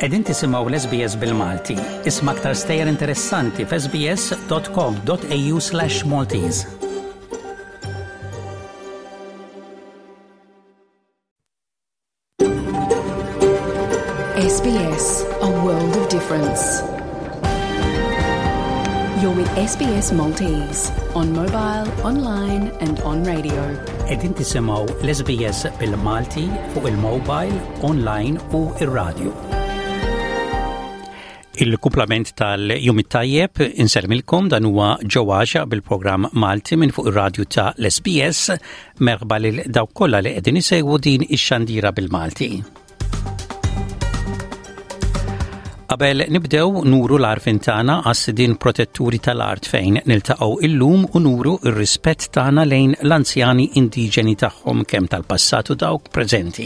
Qegħdin tisimgħu l-SBS bil-Malti. Isma' aktar stejjer interessanti f'sbs.com.au/Maltese. SBS, a world of difference. You're with SBS Maltese on mobile, online and on radio. Qegħdin tisimgħu l-SBS bil-Malti fuq il-mobile, online u ir-radio. Il-kumplament tal-jum it-tajjeb inselmilkom dan huwa ġewwaxa bil-programm Malti minn fuq ir-radju ta' l-SBS. Merħba lil dawk kollha li qegħdin isegwu din ix-xandira bil-Malti. Qabel nibdew nuru l-arfin tagħna għas-sidien protetturi tal-art fejn niltaqgħu illum u nuru r-rispett tagħna lejn l-anzjani indiġeni tagħhom kemm tal-passat u dawk preżenti.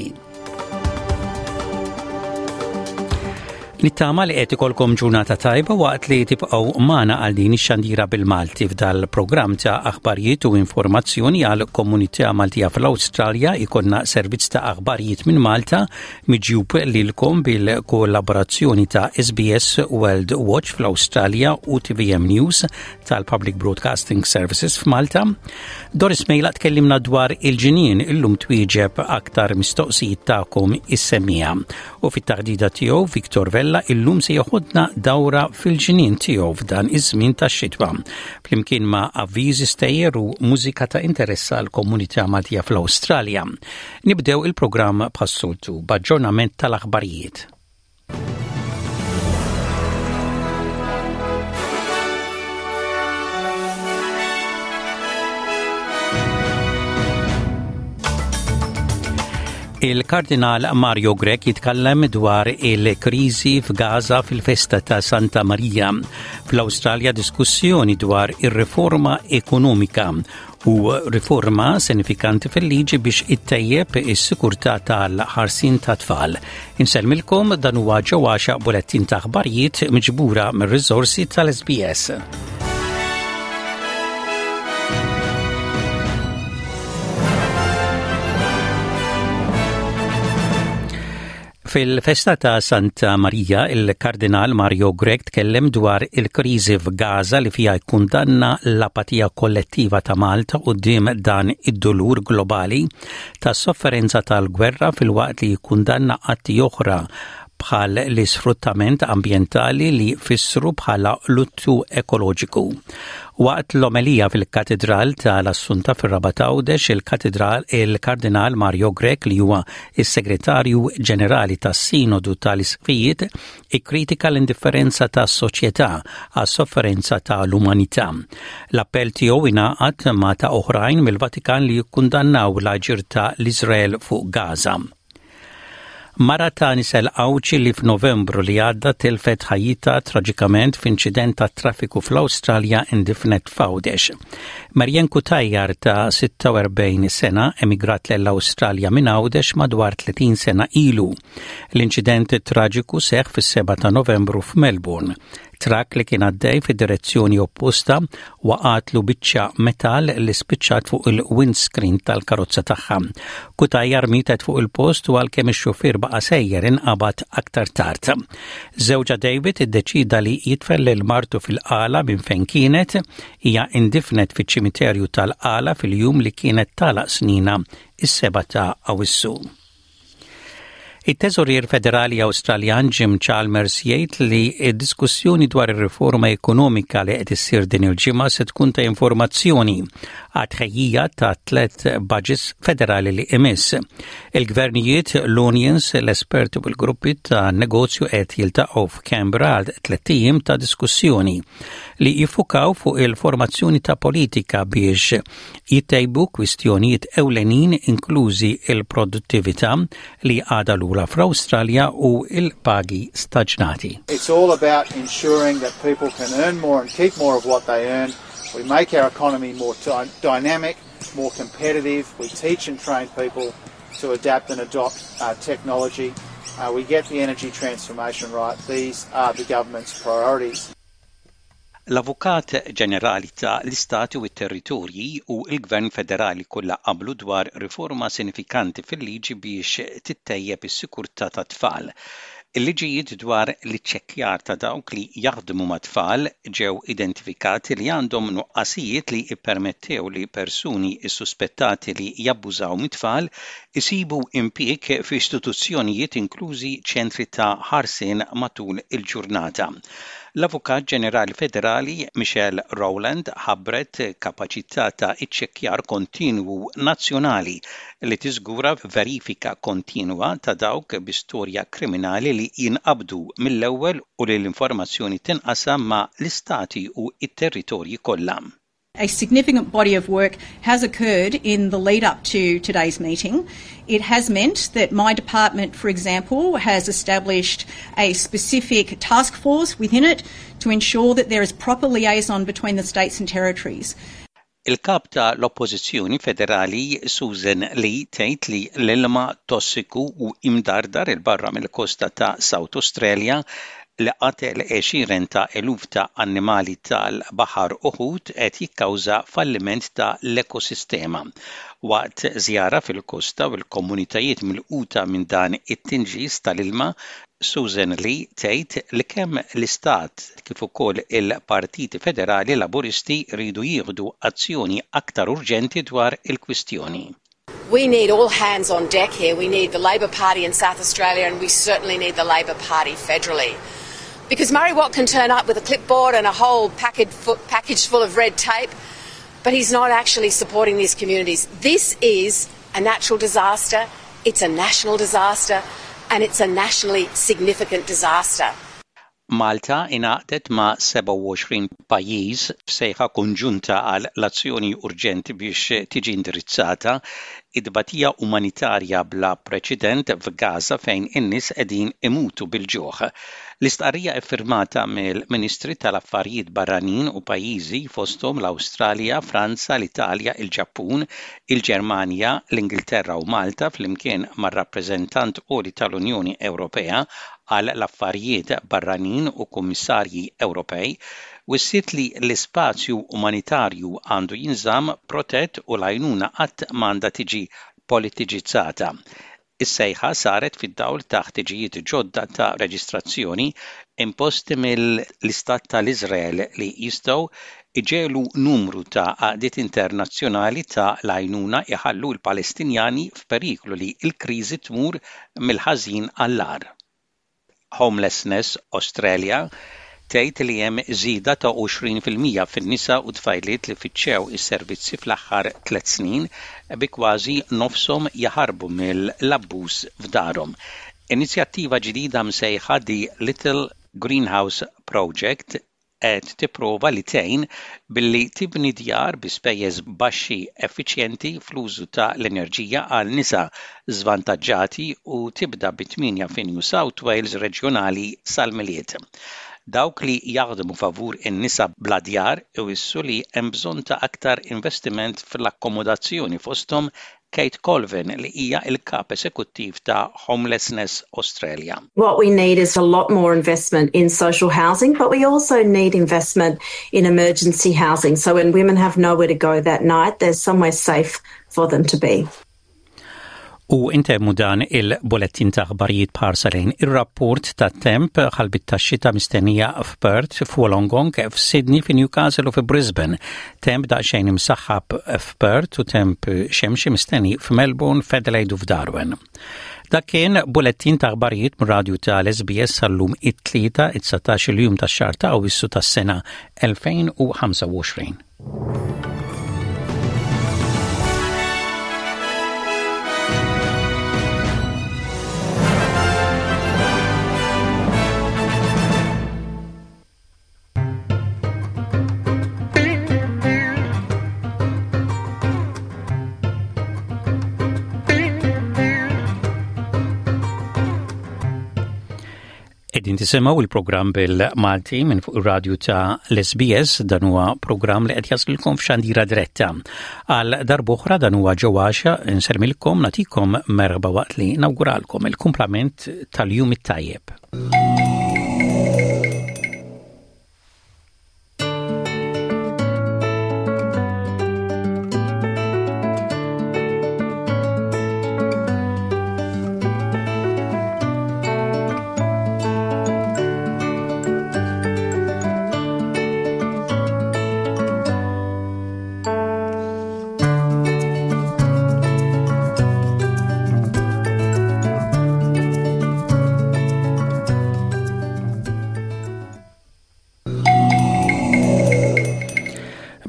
Nittama li qed ikolkom ġurnata tajba waqt li tibqgħu magħna għal din ix-xandira bil-Malti f'dal-programm ta' aħbarijiet u informazzjoni għal komunità Maltija fl-Awstralja ikonna servizz ta' aħbarijiet minn Malta miġjub lilkom bil-kollaborazzjoni ta' SBS World Watch fl-Awstralja u TVM News tal-Public Broadcasting Services f'Malta. Doris Mejla tkellimna dwar il-ġinien illum twieġeb aktar mistoqsijiet tagħkom is-semmija u fit-taħdida tiegħu Viktor illum se joħodna dawra fil-ġinien tiegħu f'dan iż-żmien tax-xitwa. Flimkien ma' avviżi stejjer u mużika ta' interess għall komunità Maltija fl-Awstralja. Nibdew il-programm bħas-soltu b'aġġornament tal-aħbarijiet. Il-Kardinal Mario Grech jitkellem dwar il-kriżi f'Gaza fil-festa ta' Santa Maria. Fl-Awstralja diskussjoni dwar ir-riforma ekonomika u riforma sinifikanti fil-liġi biex ittejjeb is-sikurtà tal-ħarsin ta' tfal. Inselmilkom dan huwa ġewwaxa bulettin ta' aħbarijiet miġbura mir-riżorsi tal-SBS. Fil-festa ta' Santa Maria, il-Kardinal Mario Grech tkellem dwar il-kriżi f'Gaza li fija jkundanna l-apatija kollettiva ta' Malta quddiem dan id-dolur globali ta' sofferenza tal-gwerra fil-waqt li jkundanna atti oħra bħal l-isfruttament ambjentali li fissru bħala luttu ekoloġiku. Waqt l-omelija fil-katedral tal-Assunta fil-Rabat Għawdex, il-Kardinal Mario Grech li huwa is-Segretarju Ġenerali tas-Sinodu tal-Isqfijiet ikkritika l-indifferenza tas-soċjetà għas-sofferenza tal-umanità. L-appell tiegħu ingħaqad ma' ta' oħrajn mill-Vatikan li jikkundannaw l-aġir ta' l-Iżrael fuq Gaza. Mara ta' Nisel Awċi li f'Novembru li għadda tilfet ħajjita traġikament f'inċident ta' traffiku fl-Awstralja indifnet f'Għawdex. Marjen Kutajjar ta' 46 sena emigrat l-Awstralja minn Għawdex madwar 30 sena ilu. L-inċident traġiku seħħ fis-7 ta' Novembru f'Melbourne. Trak li kien għaddej fid-direzzjoni opposta waqatlu biċċa metall li spiċċat fuq il-windscreen tal-karozza tagħha. Kutajjar mietet fuq il-post u għalkemm ix-xufier baqa' sejjer inqabad aktar tard. Żewġa David iddeċida li jitfel lil martu fil-qala minn fejn kienet hija indifnet fiċ-ċimiterju tal-qala fil-jum li kienet tagħlaq snina is-7 ta' Awwissu. Il-Teżorier Federali Awstraljan Jim Chalmers jgħid li d-diskussjoni dwar ir-riforma ekonomika li qed issir din il-ġimgħa se tkun ta' informazzjoni għat-tħejjija ta' 3 budgets federali li imiss. Il-gvernijiet, l-unions, l-esperti u l-gruppi ta' negozju qed jiltaqgħu f'Canberra għal 3 ijiem ta' diskussjoni li jiffukaw fuq il-formazzjoni ta' politika biex jittejbu kwistjonijiet ewlenin inklużi il-produttività li għadha lura fl-Awstralja u il-pagi staġnati. It's all about ensuring that people can earn more and keep more of what they earn. We make our economy more dynamic, more competitive. We teach and train people to adapt and adopt technology. We get the energy transformation right. These are the government's priorities. L-Avukat Ġenerali ta' l-Istati u t-Territorji u l-Gvern Federali kollha qablu dwar riforma sinifikanti fil-liġi biex tittejjeb is-sikurtà tat-tfal. Il-liġijiet dwar l-iċċekkjar ta' dawk li jaħdmu ma' tfal ġew identifikati li għandhom nuqqasijiet li jippermettew li persuni suspettati li jabbużaw mit-tfal isibu impjieg fi istituzzjonijiet inklużi ċentri ta' ħarsien matul il-ġurnata. L-Avukat Ġenerali Federali Michelle Rowland ħabbret kapaċità ta' iċċekkjar kontinwu nazzjonali li tiżgura verifika kontinwa ta' dawk bi storja kriminali li jinqabdu mill-ewwel u li l-informazzjoni tinqasam ma' l-istati u t-territorji kollha. A significant body of work has occurred in the lead up to today's meeting. It has meant that my department, for example, has established a specific task force within it to ensure that there is proper liaison between the states and territories. Il-kap ta' l-Oppożizzjoni Federali Susan Lee tgħid li l-ilma tossiku u imdardar il-barra mill-kosta ta' South Australia li qatel 20 ta' eluf ta' annimali tal-baħar uħud qed jikkawża falliment ta' l-ekosistema. Waqt żjara fil-kosta u l-komunitajiet milquta minn dan it-tinġis tal-ilma, Susan Lee tgħid li kemm l-istat kif ukoll il-partiti federali laburisti rridu jieħdu azzjoni aktar urġenti dwar il-kwistjoni. We need all hands on deck here. We need the Labor Party in South Australia and we certainly need the Labor Party federally. Because Murray Watt can turn up with a clipboard and a whole package full of red tape, but he's not actually supporting these communities. This is a natural disaster, it's a national disaster, and it's a nationally significant disaster. Malta ingħaqdet ma' 27 pajjiż f'sejħa konġunta għal l-azzjoni urġenti biex tiġi indirizzata id-tbatija umanitarja bla preċedent f'Gaza fejn in-nies qegħdin imutu bil-ġuħ. L-istqarrija iffirmata mill-Ministri tal-Affarijiet Barranin u pajjiżi fosthom l-Awstralja, Franza, l-Italja, il-Ġappun, il-Ġermanja, l-Ingilterra u Malta flimkien mar-rappreżentant qoli tal-Unjoni Ewropea għal l-affarijiet barranin u kummissarji Ewropej wissiet li l-ispazju umanitarju għandu jinżamm protett u l-għajnuna qatt m'għandha tiġi politiċizzata. Is-sejħa saret fid-dawl ta' ħtiġijiet ġodda ta' reġistrazzjoni imposti mill-Istat tal-Iżrael li jistgħu iġelu numru ta' għaqdiet internazzjonali ta' l-għajnuna iħallu l-Palestinjani f'periklu li l-kriżi tmur mill-ħażin għall-agħar. Homelessness Australia tgħid li hemm żieda ta' 20% fin-nisa u tfajliet li fittxew is-servizzi fl-aħħar 3 snin bi kważi nofshom jaħarbu mill-abbuż f'darhom. Inizjattiva ġdida msejħa The Little Greenhouse Project qed tipprova li tgħin billi tibni djar bi spejjeż baxxi effiċjenti fl-użu ta' l-enerġija għal nisa żvantaġġati u tibda bit-8 fi New South Wales reġjonali sal-miliet. Dawk li jaħdmu favur in-nisa bla djar iwissu li hemm bżonn ta' aktar investiment fl-akkomodazzjoni fosthom Kate Colvin li hija il-kap eżekuttiv ta' Homelessness Australia. What we need is a lot more investment in social housing, but we also need investment in emergency housing. So when women have nowhere to go that night, there's somewhere safe for them to be. U intemmu dan il-bolettin ta' aħbarijiet parsalejn ir-rapport ta' temp ħalbit tax-xita mistennija f'Perth, f'Wollongong, f'Sydney, f'Newcastle u f'Brisbane. Temp daqsxejn imsaħħab f'Perth u temp xemxi mistenni f'Melbourne, f'Adelaide u f'Darwin. Dak kien bulettin ta' aħbarijiet mir-radju tal-SBS sal-lum it-tlieta 19 il-jum tax-xahar ta' Awwissu tas-sena 2025. Qegħdin tisimgħu il-programm bil-Malti minn fuq ir-radju ta' l-SBS dan huwa programm li qed jaslilkom f'xandira diretta. Għal darb'oħra dan huwa ġewwaxa nselmilkom nagħtikom merħba waqt li nawguralkom il-kumplament tal-jum it-tajjeb.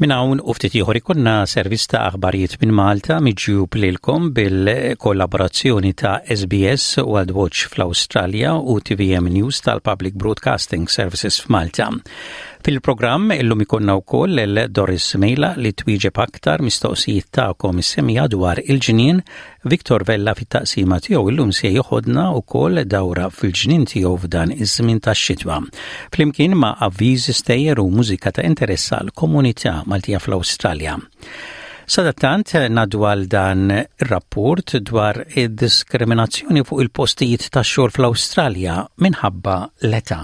Min hawn u ftit ieħor ikunna servizz ta' aħbarijiet minn Malta miġjub lilkom bil-kollaborazzjoni ta' SBS World Watch fl-Awstralja u TVM News tal-Public Broadcasting Services f'Malta. Fil-programm illum ikunna wkoll Doris Mejla li twieġeb aktar mistoqsijiet tagħkom is-semija dwar il-ġnien, Viktor Vella fit-taqsima tiegħu illum se joħodna wkoll dawra fil-ġnien tiegħu f'dan iż-żmien tax-xitwa. Flimkien ma' avviżi stejjer u mużika ta' interess għall komunità Maltija fl-Awstralja. Sadattant ngħaddu għal dan ir-rapport dwar id-diskriminazzjoni fuq il-postijiet tax-xogħol fl-Awstralja minħabba l-età.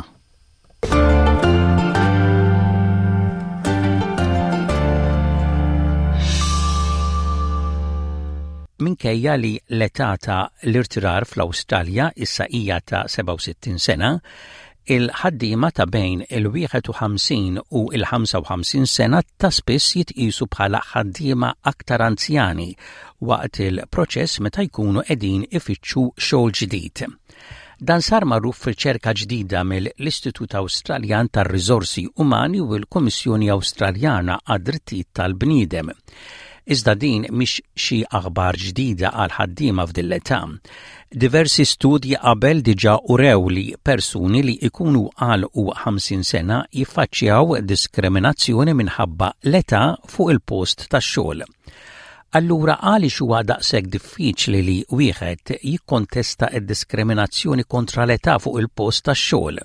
Minkejja li l-età ta' l-irtirar fl-Awstralja issa hija ta' 67 sena, il-ħaddiema ta' bejn il-51 u il-55 sena ta' spiss jitqisu bħala ħaddiema aktar anzjani waqt il-proċess meta jkunu qegħdin ifittxu xogħol ġdid. Dan sar magħruf f'riċerka ġdida mill-Istitut Awstraljan tar-Riżorsi Umani u l-Kummissjoni Awstraljana għad-Drittijiet tal-Bniedem. Iżda din mhix xi aħbar ġdida għal ħaddiema f'din l-età. Diversi studji qabel diġà urew li persuni li jkunu għal u 50 sena jiffaċċjaw diskriminazzjoni minħabba l-età fuq il-post tax-xogħol. Allura għaliex huwa daqshekk diffiċli li wieħed jikkontesta d-diskriminazzjoni kontra l-età fuq il-post tax-xogħol.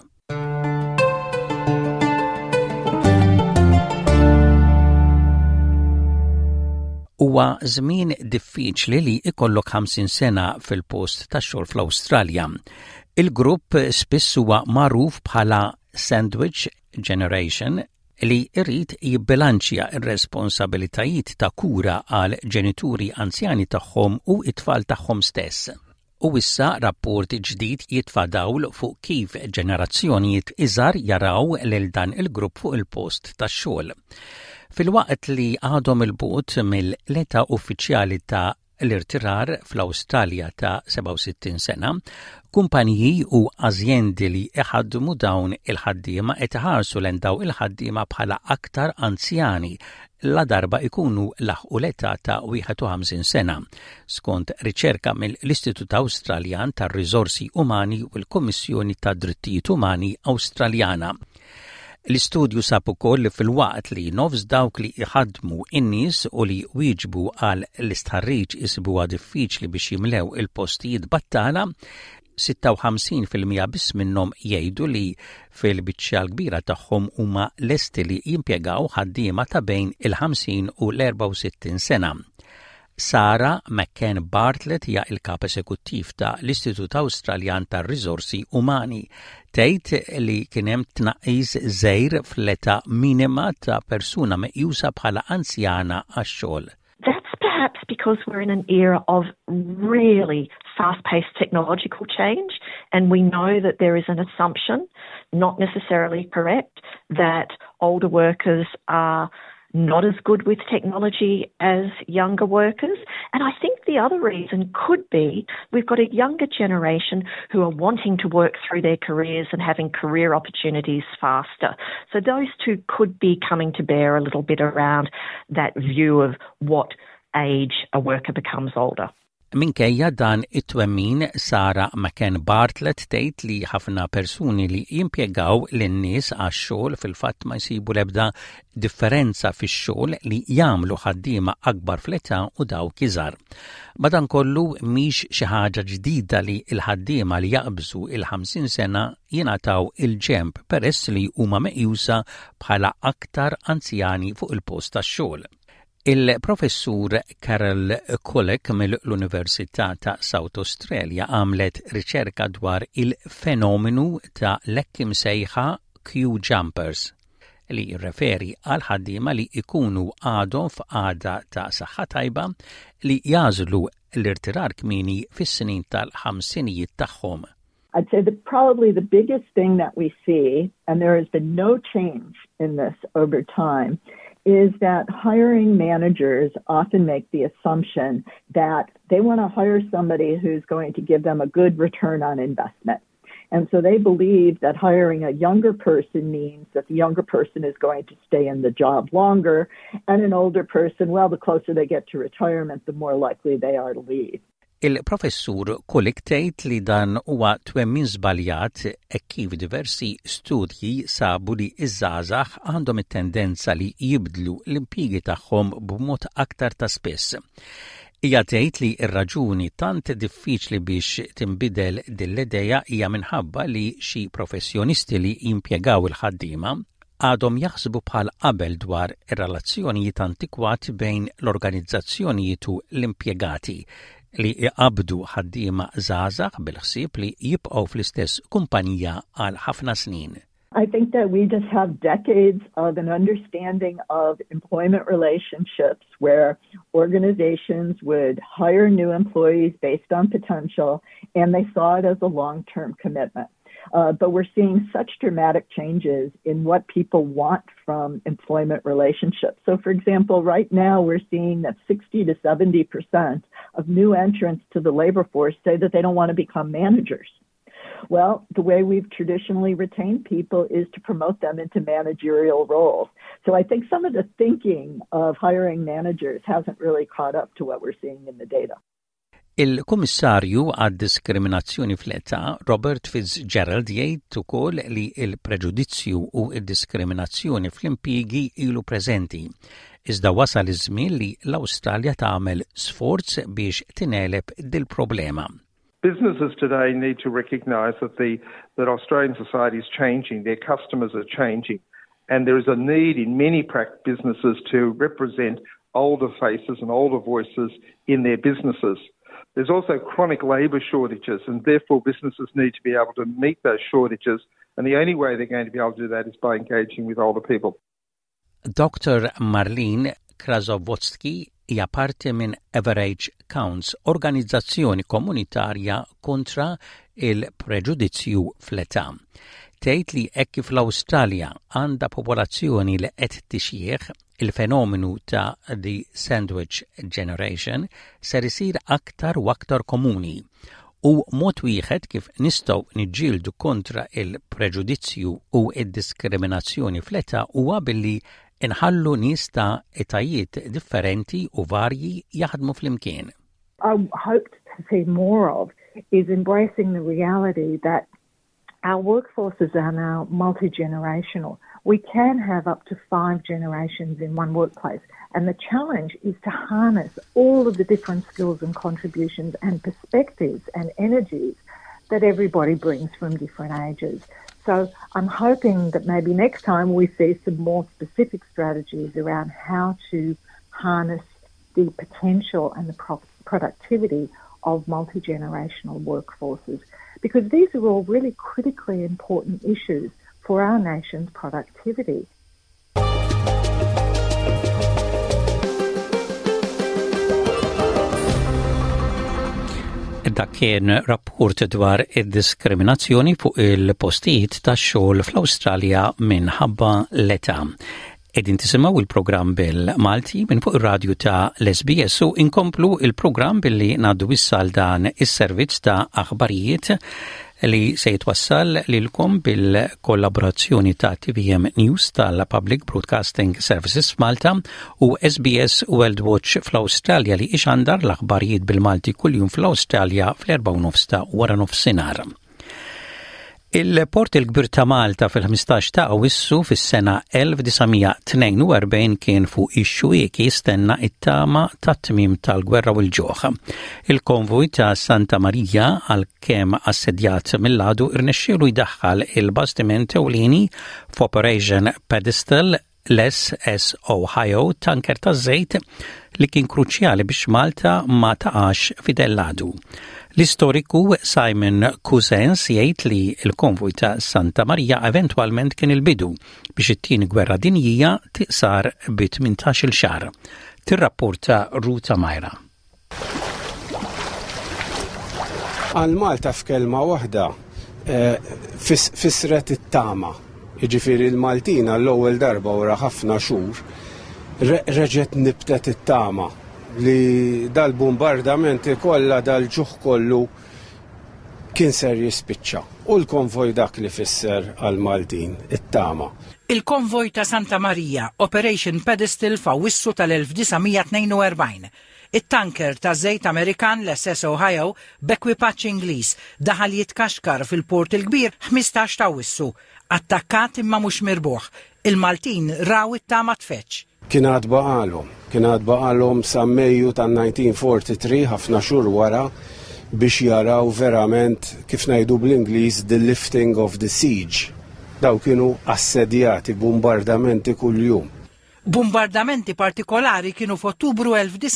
Huwa żmien diffiċli li ikollok 50 sena fil-post tax-xogħol fl-Awstralja. Il-grupp spiss huwa magħruf bħala Sandwich Generation li jrid jibbilanċja r-responsabilitajiet ta' kura għal ġenituri anzjani tagħhom u it-tfal tagħhom stess. U issa rapport ġdid jitfa' dawl fuq kif ġenerazzjonijiet iżgħar jaraw lil dan il-grupp fuq il-post tax-xogħol. Fil-waqt li għadhom il-bot mill-età uffiċjali ta' l-irtirar fl-Awstralja ta' 67 sena, kumpaniji u azjendi li iħaddmu dawn il-ħaddiema qed iħarsu lejn dawn il-ħaddiema bħala aktar anzjani la darba ikunu laħqu l-età ta' 51 sena, skont riċerka mill-Istitut Awstraljan tar-Riżorsi Umani u l-Kummissjoni tad-Drittijiet Umani Awstraljana. L-istudju sab ukoll li fil-waqt li nofs dawk li iħaddmu in-nies u li wieġbu għal l-istħarriġ isibuha diffiċli biex jimlew il-postijiet battala, 56% biss minnhom jgħidu li fil-biċċa l-kbira tagħhom huma lesti li jimpjegaw ħaddiema ta' bejn il-50 u l-64 sena. Sarah McCann Bartlett hija il-kap eżekuttiv ta' l-Istitut Awstraljan tar-Riżorsi Umani tgħid li kien hemm tnaqqis żgħir fl-età minima ta' persuna meqjusa bħala anzjana għax-xogħol. That's perhaps because we're in an era of really fast-paced technological change, and we know that there is an assumption, not necessarily correct, that older workers are not as good with technology as younger workers. And I think the other reason could be we've got a younger generation who are wanting to work through their careers and having career opportunities faster. So those two could be coming to bear a little bit around that view of what age a worker becomes older. Minkejja dan it-twemmin Sarah McCann Bartlett tgħid li ħafna persuni li jimpjegaw lin-nies għax-xogħol fil-fatt ma jsibu l-ebda differenza fix-xogħol li jagħmlu ħaddiema akbar fl-età u dawk iżgħar. Madankollu mhix xi ħaġa ġdida li l-ħaddiema li jaqbżu il-50 sena jingħataw il-ġenb peress li huma meqjusa bħala aktar anzjani fuq il-post tax-xogħol. Il-professur Carol Kullek mill-Università ta' South Australia għamlet riċerka dwar il-fenomenu ta' l-ekkim sejħa Q-jumpers li jirreferi għal ħaddiema li ikunu għadhom f'għada ta' saħħa tajba li jażlu l-irtirar kmieni fis-snin tal-ħamsinijiet tagħhom. I'd say that probably the biggest thing that we see, and there has been no change in this over time, is that hiring managers often make the assumption that they want to hire somebody who's going to give them a good return on investment. And so they believe that hiring a younger person means that the younger person is going to stay in the job longer, and an older person, well, the closer they get to retirement, the more likely they are to leave. Il-professur Kulik tgħid li dan huwa twemmin żbaljat kif diversi studji sabu li iż-żgħażagħ għandhom it-tendenza li jibdlu l-impjiegi tagħhom b'mod aktar ta' spiss. Hija tgħid li r-raġuni tant diffiċli biex tinbidel din l-idea hija minħabba li xi professjonisti li jimpjegaw il-ħaddiema għadhom jaħsbu bħal qabel dwar ir-relazzjonijiet antikwati bejn l-organizzazzjonijiet u l-impjegati li jqabdu ħaddiema żgħażagħ bil-ħsieb li jibqgħu fl-istess kumpanija għal ħafna snin. I think that we just have decades of an understanding of employment relationships where organizations would hire new employees based on potential, and they saw it as a long-term commitment. But we're seeing such dramatic changes in what people want from employment relationships. So, for example, right now we're seeing that 60 to 70% of new entrants to the labor force say that they don't want to become managers. Well, the way we've traditionally retained people is to promote them into managerial roles. So I think some of the thinking of hiring managers hasn't really caught up to what we're seeing in the data. Il-Kummissarju għad-diskriminazzjoni fl-età Robert Fitzgerald jgħid ukoll li l-preġudizzju u d-diskriminazzjoni fl-impjiegi ilu preżenti. Iżda wasal iż-żmien li l-Awstralja tagħmel sforz biex tineleb dil-problema. Businesses today need to recognise that Australian society is changing, their customers are changing, and there is a need in many businesses to represent older faces and older voices in their businesses. There's also chronic labour shortages, and therefore businesses need to be able to meet those shortages, and the only way they're going to be able to do that is by engaging with older people. Dr. Marlene Krasowotsky hija parti minn Average Counts, organizzazzjoni komunitarja kontra il-preġudizzju fl-età. Tgħid li hekk kif l-Awstralja għandha popolazzjoni li qed tixjieħ, il-fenomenu ta' the Sandwich Generation ser isir aktar u aktar komuni u mod wieħed kif nistgħu niġġieldu kontra il-preġudizzju u d-diskriminazzjoni fl-età huwa billi inħallu nies ta' etajiet differenti u varji jaħdmu flimkien. I hope to see more of is embracing the reality that our workforces are now multi-generational. We can have up to 5 generations in one workplace, and the challenge is to harness all of the different skills and contributions and perspectives and energies that everybody brings from different ages. So I'm hoping that maybe next time we see some more specific strategies around how to harness the potential and the productivity of multi-generational workforces, because these are all really critically important issues for our nation's productivity. Dak kien rapport dwar id-diskriminazzjoni fuq il-postijiet tax-xogħol fl-Awstralja minħabba l-età. Qegħdin tisimgħu il-programm bil-Malti minn fuq ir-radju ta' l-SBS u inkomplu il-programm billi ngħaddu issa għal dan is-servizz ta' aħbarijiet li se jitwassal lilkom bil-kollaborazzjoni ta' TVM News tal-Public Broadcasting Services f'Malta u SBS World Watch fl-Awstralja li ixandar l-aħbarijiet bil-Malti kuljum fl-Awstralja fl-4:30 ta' wara nofsinhar. Il-Port il-Kbir ta' Malta fil-15 ta' Awwissu fis-sena 1942 kien fuq ix-xwiek jistenna it-tama tat-tmiem tal-gwerra u l-ġuħ. Il-konvoj ta' Santa Maria għalkemm assedjat mill-għadu irnexxielu jdaħħal il-bastiment ewlieni f'Operation Pedestal l-SS Ohio tanker ta' żejt li kien kruċjali biex Malta ma taqax fidel-għadu. L-istoriku Simon Cousins jgħid li l-konvoj ta' Santa Maria eventwalment kien il-bidu biex it-tieni gwerra dinjija tiqsar b'18-il xahar. Tirrapporta Ruta Majra. Għal Malta f'kelma waħda fisret it-tama. Jiġifieri l-Maltina l-ewwel darba wara ħafna xhur reġgħet nibtet it-tama li dal-bombardamenti kollha dal-ġuħ kollu kien ser jispiċċa. U l-konvoj dak li fisser għal Maltin, it-tama. Il-konvoj ta' Santa Maria, Operation Pedestal f'Awwissu tal-1942. It-tanker ta' żejt Amerikan l-SS Ohio b'ekwipaġġ Ingliż daħal jitkaxkar fil-port il-kbir 15 ta' Awwissu. Attakkat imma mhux mirbuħ. Il-Maltin raw it-tama tfetx. Kien għad baqalhom sa Mejju tan-1943 ħafna xhur wara biex jaraw verament kif ngħidu bl-Ingliż the lifting of the siege. Daw kienu assedjati, bombardamenti kuljum. Bombardamenti partikolari kienu f'Ottubru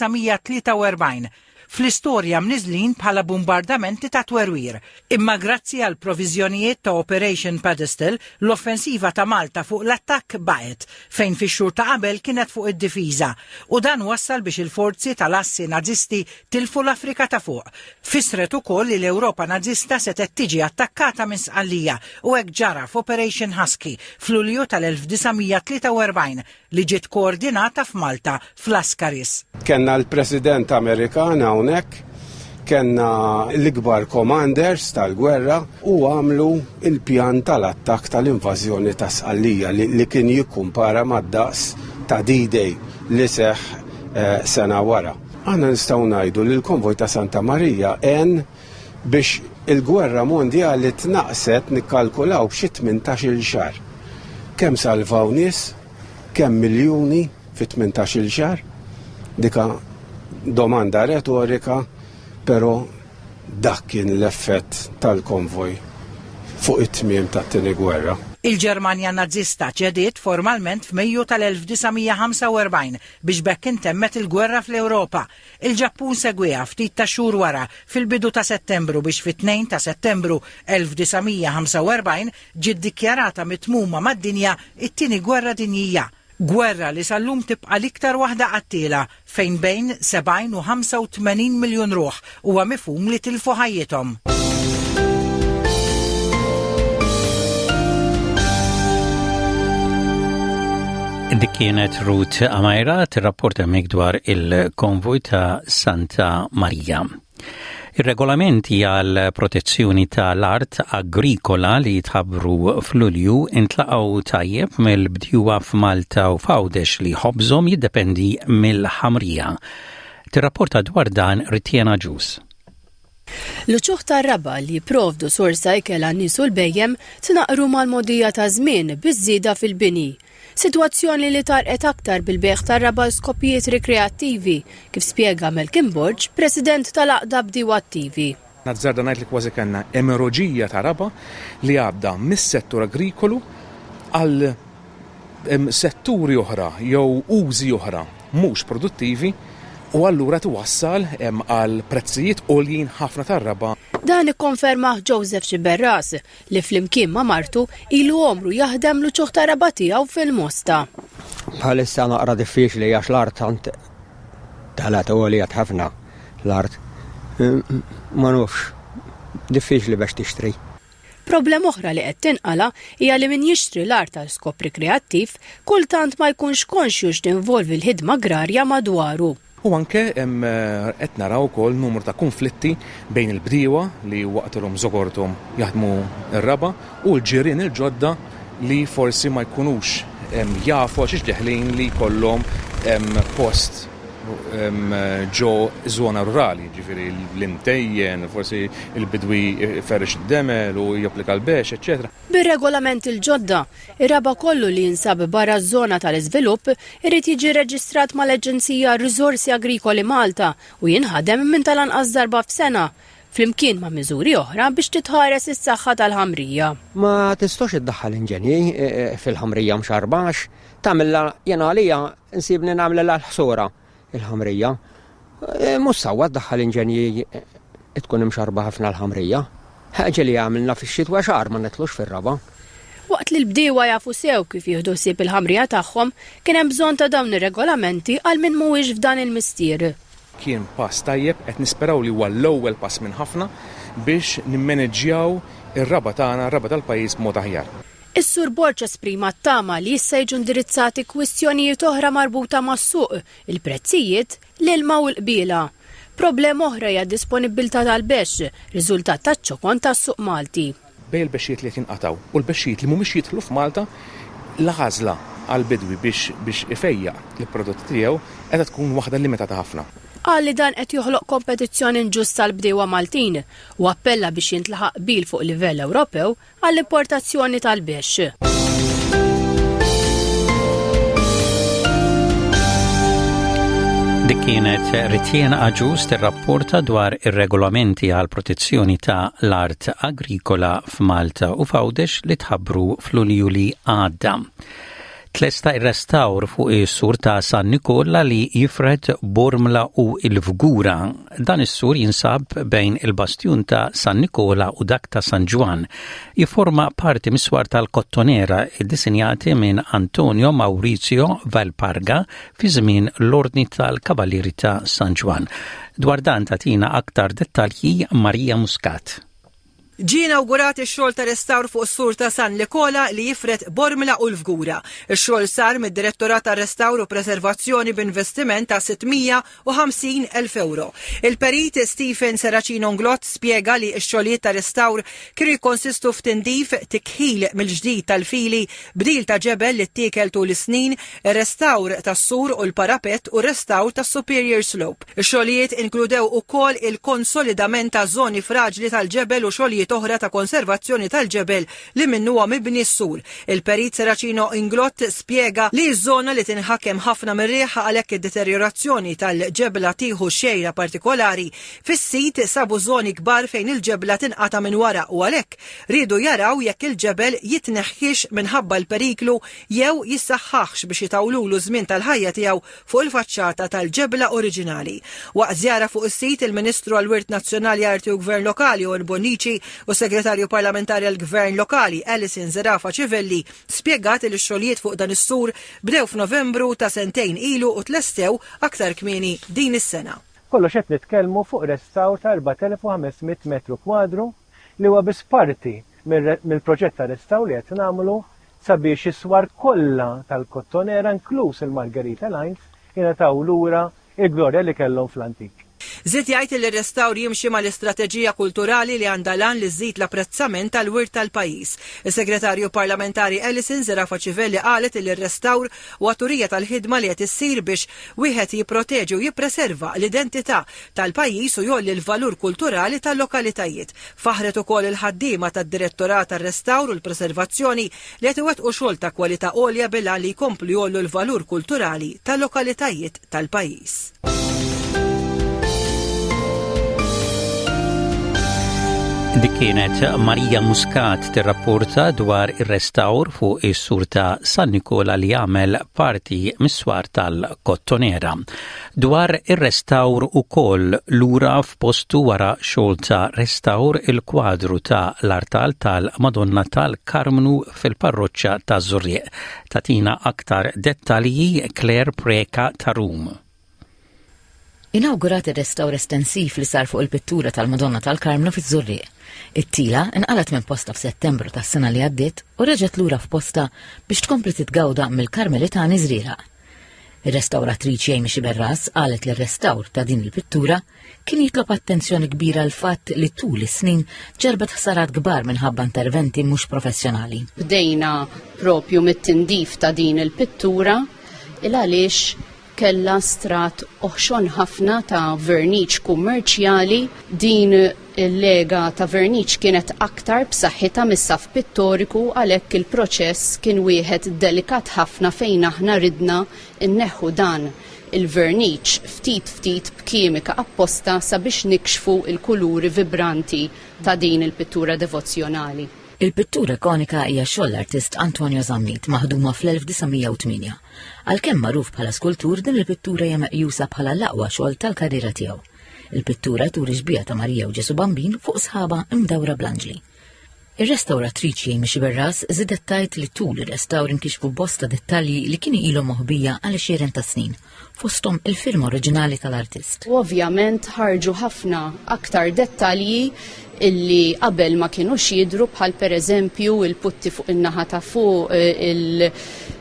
1943. Fl-istorja mniżlin bħala bombardamenti ta' twerwir. Imma grazzi għal proviżjonijiet ta' Operation Pedestal, l-offensiva ta' Malta fuq l-attakk baqet, fejn fix-xhur ta' qabel kienet fuq id-difiża. U dan wassal biex il-forzi tal-assi nazisti tilfu l-Afrika ta' fuq. Fisret ukoll li l-Ewropa nazista setet tiġi attakkata minn sqallija u hekk ġara f'Operation Husky fl-Ulju tal-1943 li ġiet koordinata f'Malta fl-Askaris. Kenna l-President Amerikan hawnhekk, kenna l-ikbar commanders tal-gwerra u għamlu il-pjan tal-attak tal-invażjoni ta' Sqallija li kien jikkumpara mad-daqs ta' D-Day li seħ sena wara. Aħna nistgħu ngħidu li l-konvoj ta' Santa Maria biex il-gwerra mondjali tnaqset nikkalkulaw b'xi 18-il xahar. Kemm salvaw nies, kemm miljuni fi 18-il xahar? Dika domanda retorika, pero dak kien l-effett tal-konvoj fuq it-tmiem tat-tieni gwerra. Il-Ġermanja nazzista ċediet formalment f'Mejju tal-1945 biex bekk intemmet il-gwerra fl-Ewropa. Il-Ġappun segwiha ftit ta' xhur wara fil-bidu ta' Settembru biex fit-2 ta' Settembru 1945 ġiet dikjarata mitmuma mad-dinja it-tieni gwerra dinjija. Gwerra li sal-lum tibqa' l-iktar waħda qattila fejn bejn 70 u 85 miljun ruħ huwa mifhum li tilfu ħajjithom. Dik kienet Ruth Amajra tirrapporta mek dwar il-konvoj ta' Santa Maria. Ir-regolamenti għal protezzjoni tal-art agrikola li jitħabbru f'Lulju intlaqgħu tajjeb mill-bdiewa f'Malta u f'Għawdex li ħobżhom jiddependi mill-ħamrija. Tirrapporta dwar dan Ritjena Ġus. L-uċuħ tar-raba li jipprovdu sorsa ikel għan-nies u l-bejjem tnaqru mal-modija ta' żmien biż-żieda fil-bini. Sitwazzjoni li tarqet aktar bil-beħ tar-raba skopijiet rikreattivi, kif spjega Malcolm Borg, President tal-Aqda Bdiewa Attivi. Nazzarda ngħid li kważi kellna emerġija ta' raba li għadda mis-settur agrikolu għal setturi oħra jew użi oħra mhux produttivi u allura twassal għal prezzijiet għoljin ħafna tar-raba. Dan ikkonferma Joseph Xiberras li flimkien ma' martu ilu omru jaħdem l-uċuħ tar-raba tiegħu fil-Mosta. Bħalissa naqra diffiċli għax l-art talat għolijat ħafna l-art. Ma nufx, diffiċli biex tixtri. Problem oħra li qed tinqala hija li min jixtri l-art għal skop rikreattiv kultant ma jkunx konxju x'tinvolvi l-ħidma agrarja madwaru. U anke qed naraw ukoll numru ta' konflitti bejn il-bdiewa li waqtilhom żogorthom jaħdmu r-raba u l-ġirien il-ġodda li forsi ma jkunux jafu għax deħlin li jkollhom post ġo żona rurali, ġifieri l-imtejjen, forsi il-bidwi ferrex id-demel u japplika l-bex, eċetera. Bir-regolament il-ġodda, ir-raba kollu li jinsab barra ż-żona tal-iżvilupp irid jiġi reġistrat mal-Aġenzija Riżorsi Agrikoli Malta u jinħadem minn tal-anqas darba f'sena, flimkien ma' miżuri oħra biex titħares is-saħħa tal-ħamrija. Ma tistax iddaħħal inġenji fil-ħamrija mxarbax, tagħmilha jena għalija nsibni nagħmilha l-ħsura il-ħamrija. Mhux sewwa ddaħħal inġenji tkun imxarba ħafna l-ħamrija. Ħaġa li għamilna fix-xitwa xahar ma nitlux fir-raba. Waqt li l-bdiewa jafu sew kif jieħdu ħsieb il-ħamrija tagħhom, kien hemm bżonn ta' dawn ir-regolamenti għal min mhuwiex f'dan il-mistier. Kien pass tajjeb qed nisperaw li huwa l-ewwel pass minn ħafna biex nimmaneġġjaw ir-raba tagħna, r-raba tal-pajjiż b'mod aħjar. Is-Sur Borġ esprima t-tama li issa jiġu indirizzati kwistjonijiet oħra marbuta mas-suq, il-prezzijiet, l-ilma u l-qbiela. Problema oħra hija disponibilità tal-bexx, riżultat taċ-ċokon tas-suq Malti. Bejn il-bexxijiet li qed jinqataw u l-bexxijiet li mhumiex jidħlu f'Malta, l-għażla għall-bidwi biex ifejjaq il-prodotti tiegħu qiegħda tkun waħda limitata ħafna. Qal li dan qed joħloq kompetizzjoni inġusta l-bdiewa Maltin u appella biex jintlaħaq qbil fuq livell Ewropew għall-importazzjoni tal-bexx. Dik kienet Ritjena Aġus tirrapporta dwar ir-regolamenti għal protezzjoni ta' l-art agrikola f'Malta u fawdex li tħabbru fl-Ulju li għadda. Tlesta ir-restawr fuq is-sur ta' San Nikola li jifred Bormla u il-Vgura. Dan is-sur jinsab bejn il-bastjun ta' San Nikola u dak ta' San Ġwan. Jiforma parti miswar tal-kottonera iddisinjati minn Antonio Maurizio Valparga fi żmien l-Ordni tal-Kavalieri ta' San Ġwan. Dwar dan tatina aktar dettalji Marija Muscat. Ġie inawgurat ix-xogħol ta' restawr fuq is-sur ta' San Nikola li jifret Bormla u l-Vgura. Ix-xogħol sar mid-Direttorat ta' Restawr u Preservazzjoni b'investiment ta' 650,000 euro. Il-perit Stephen Seracino Nglott spjega li x-xogħlijiet ta' restawr kienu jkonsistu f'tindif tikħil mill-ġdid tal-fili, bdil ta' ġebel li ttiekel tul is-snin, restawr tas-sur u l-parapett u restawr tas-Superior Slope. Ix-xogħlijiet inkludew ukoll il-konsolidament ta' żoni fraġli tal-ġebel u xogħlijiet oħra ta' konservazzjoni tal-ġebel li minnu huwa mibni s-sur. Il-perit Seracino Nglott spjega li ż-żona li tinħakem ħafna mir-riħ għalhekk id-deteriorazzjoni tal-ġebla tieħu xejra partikolari. Fis-sit sabu żoni kbar fejn il-ġebla tinqata minn wara u għalhekk ridu jaraw jekk il-ġebel jitneħħix minħabba l-periklu jew jissaħħaħx biex jitawlulu żmien tal-ħajja tiegħu fuq il-faċċata tal-ġebla oriġinali. Waqt żjara fuq is-sit il-Ministru għall-Wirt Nazzjonali Arti u Gvern Lokali Owen Bonnici u segretarju parlamentari għall-Gvern Lokali Alison Zerafa Civelli spjegat li x-xogħlijiet fuq dan is-sur bdew f'Novembru ta' sentejn ilu u tlestew aktar kmieni din is-sena. Kollox qed nitkellmu fuq restawr ta' 4500 metru kwadru li huwa biss parti mill-proġett ta' restawr li qed nagħmlu sabiex is-swar kollha tal-kottonera inkluż il-Margherita Lines jingħataw lura il-glorja li kellhom fl-antik. Żied jgħid li r-restawr jimxi mal-istrateġija kulturali li għandha lan li żżid l-apprezzament tal-wirt tal-pajjiż. Is-Segretarju Parlamentari Alison Zerafa Civelli qalet li r-restawr huwa turija tal-ħidma li qed issir biex wieħed jipproteġi u jippreserva l-identità tal-pajjiż u jolli l-valur kulturali tal-lokalitajiet. Faħret ukoll il-ħaddiema tad-Direttorat tar-Restawr u l-Preservazzjoni li qed iwettqu xogħol ta' kwalità għolja bilha li jkomplu jollu l-valur kulturali tal-lokalitajiet tal-pajjiż. Dik kienet Marija Muscat tirrapporta dwar ir-restawr fuq is-sur ta' San Nikola li jagħmel parti mis-swar tal-kottonera. Dwar ir-restawr ukoll lura f'postu wara xogħol ta' restawr il-kwadru ta' l-artal tal-Madonna tal-Karmnu fil-parroċċja ta' Żurrieq. Tatina aktar dettalji Claire Preka ta' Rum. Inawgurat ir-restawr estensiv li sar fuq il-pittura tal-Madonna tal-Karmnu fiż-Żurrieq. It-tila inqalet minn posta f'Settembru tas-sena li għaddiet u reġgħet lura f'posta biex tkompli titgawda mill-Karmelitani żriera. Ir-restawratriċi Amy Xiberras qalet li r-restawr ta' din il-pittura kien jitlob attenzjoni kbira l fatt li tul is-snin ġerbet ħsarat kbar minħabba interventi mhux professjonali. Bdejna propju mit-tindif ta' din il-pittura għaliex kella strat oħxon ħafna ta' verniċ kummerċjali. Din il-lega ta' verniċ kienet aktar b'saħħitha mis-saf pittoriku għalhekk il-proċess kien wieħed delikat ħafna fejn aħna ridna inneħħu dan il-verniċ ftit b'kimika apposta sabiex nikxfu il-kuluri vibranti ta' din il-pittura devozzjonali. Il-pittura ikonika hija xogħol l-artist Antonio Zammit maħduma fl-1908. Għalkemm magħruf bħala skultur din il-pittura hija meqjusa bħala l-aqwa xogħol tal-karriera tiegħu. Il-pittura turi xbija ta' Marija u Ġesu Bambin fuq sħaba imdawra bl-anġli. Ir-restawratriċi Amy Xiberras żidet tgħid li tul ir-restawr inkixfu bosta dettalji li kienu ilhom moħbija għal 20 ta' snin, fosthom il-firma oriġinali tal-artist. Ovvjament ħarġu ħafna aktar dettalji illi qabel ma kienu jidhru bħal pereżempju il-putti fuq in-naħa ta' fuq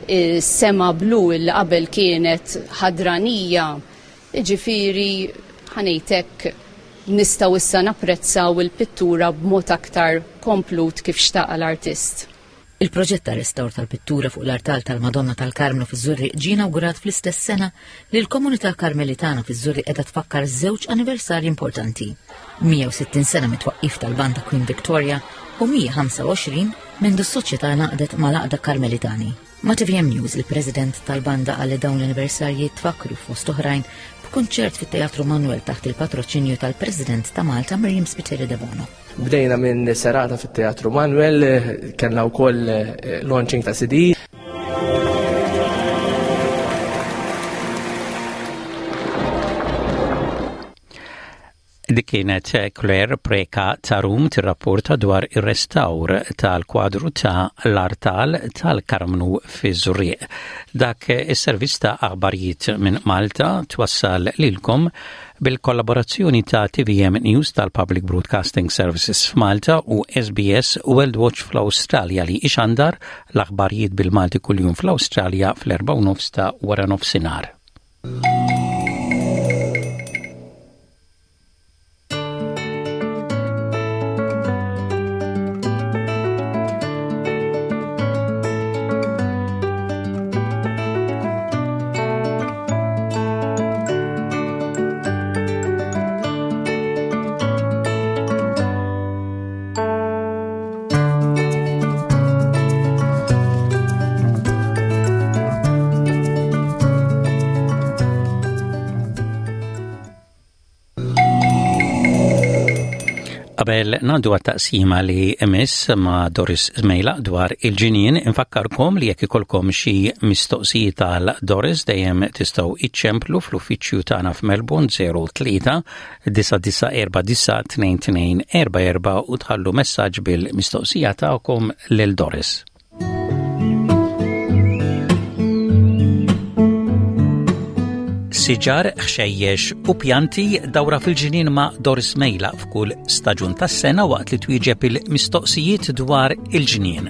il-sema blu illi qabel kienet ħadranija. Ġifieri ħanejtek nistgħu issa napprezzaw il-pittura b'mod aktar komplut kif xtaq l-artist. Il-proġett ta' restawr tal-pittura fuq l-artal tal-Madonna tal-Karmenu fiż-Żurriq ġie inawgurat fl-istess sena li l-komunità karmelitana fiż-Żurriq qiegħda tfakkar żewġ anniversarji importanti. 160 sena mit-twaqqif tal-Banda Queen Victoria u 125 mindu s-soċjetà naqdet ma' l-Aqda Karmelitani. Ma' TVM News, il-President tal-Banda għalli dawn l-anniversarji tfakru fost oħrajn b'kunċert fit-Teatru Manuel taħt il-patroċinju tal-President ta' Malta Miriam Spiteri de Bono. Bdejna minn serata fit-Teatru Manuel, kellna wkoll launching ta' CD. Dik kienet Claire Preka Tarum tirrapporta dwar ir-restawr tal-kwadru ta' l-artal tal-Karmenu fiż-Żurriq. Dak is-servizz ta' aħbarijiet minn Malta twassal lilkom bil-kollaborazzjoni ta' TVM News tal-Public Broadcasting Services f'Malta u SBS World Watch fl-Awstralja li ixandar l-aħbarijiet bil-Malti kuljum fl-Awstralja fl-4:30 ta' wara nofsinhar. Qabel nandu għat-taqsima li emiss ma' Doris Zmejla dwar il-ġinien, infakkarkom li jekk ikolkom xi mistoqsijiet tal Doris dejjem tistgħu iċċemplu fl-uffiċċju tagħna f'Melbourne 03 994 2244 u tħallu messaġġ bil-mistoqsija tagħkom lil Doris. Siġar, ħxejjex u pjanti dawra fil-ġinien ma' Doris Zmejla f'kull staġun tas-sena waqt li twieġeb il-mistoqsijiet dwar il-ġinien.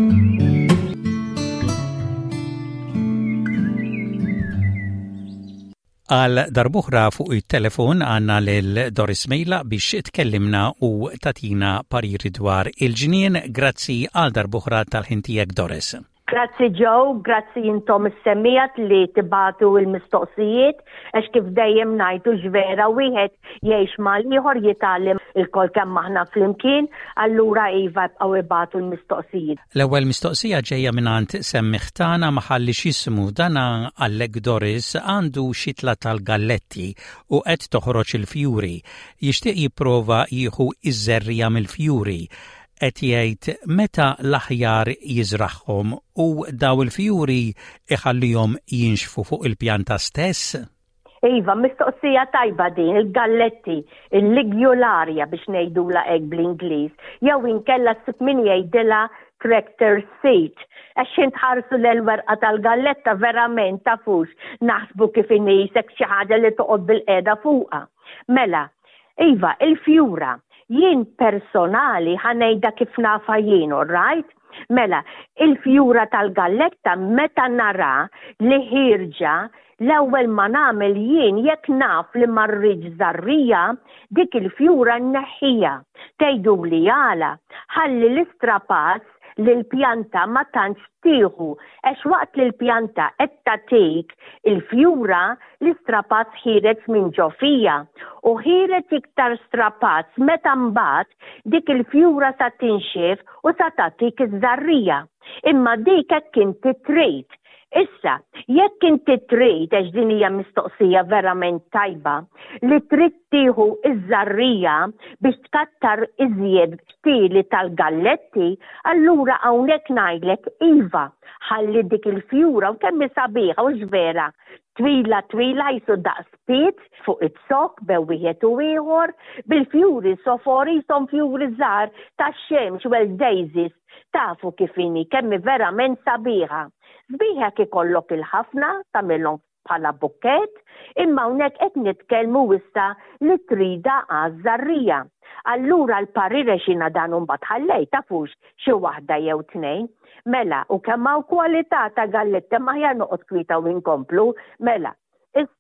Għal darbuħra fuq il-telefon għanna lil Doris Zmejla biex tkellimna u tatina pariri dwar il-ġinien. Grazzi għal darbuħra tal-ħintijek Doris. Grazzi Joe, grazzi jintom is-semmijat li tibatu il-mistoqsijiet, għax kif dejjem ngħidu ġvera wieħed jgħix mal-ieħor jitgħallem il-kol kemm aħna flimkien, allura iva jibqgħu ibatu l-mistoqsijiet. L-ewwel mistoqsija ġejja mingħand semmiħ tagħna ma ħallix ismu dana għallek Doris għandu xitla tal-galletti u qed toħroġ il-fjuri. Jixtieq jipprova jieħu iż-żerrija mill-fjuri. Qed jgħid meta l-aħjar jiżraħħom u daw il-fjuri iħallihom jinxfu fuq il-pjanta stess? Iva, mistoqsija tajba din, il-galletti, il-ligularia biex ngħidula hekk bl-Ingliż, jew inkella sib min jgħidilha tractor seat. Għax intħarsu l-werqa tal-galletta verament tafux naħsbu kif inisek xi ħaġa li toqgħod bil-qiegħda fuqha. Mela, iva, il-fjura. Jien personali ħanejda kif nafa jien, right? Mela, il-fjura tal-galletta meta nara li ħirġa l-ewwel ma nagħmel jien jekk naf li marriġ żarrija dik il-fjura nneħħija. Tgħiduli għala ħalli l-istrapazz li l-pjanta ma tantx tieħu għax waqt li l-pjanta qed tagħtik il-fjura l-istrapazz ħireġ minn ġofija u ħireġ iktar strapazz meta mbagħad dik il-fjura sa tinxef u sa tagħtik iż-żarrija. Imma dik hekk inti trid. Issa, jekk inti trid għax din hija mistoqsija verament tajba li trid tieħu iż-żarrija biex tkattar iżjed stili tal-galletti, allura hawnhekk ngħidlek iva ħalli dik il-fjura u kemm sabiħa u ġvera twila jisu daqs spit fuq it-sok bew wieħed u ieħor bil-fjuri sofori jisom fjuri żgħar tax-xemx wel daisies tafu kif inhi kemm verament sabiħa. Sbieħek ikollok il-ħafna tagħmilhom bħala bukket, imma hawnhekk qed nitkellmu issa li trida għaż-żarrija. Allura l-parire xina dan imbagħad ħallej tafux xi waħda jew tnejn. Mela, u kemm hawn kwalità ta' galletta ma ħjar noqgħod kwita u inkomplu, mela. Issa,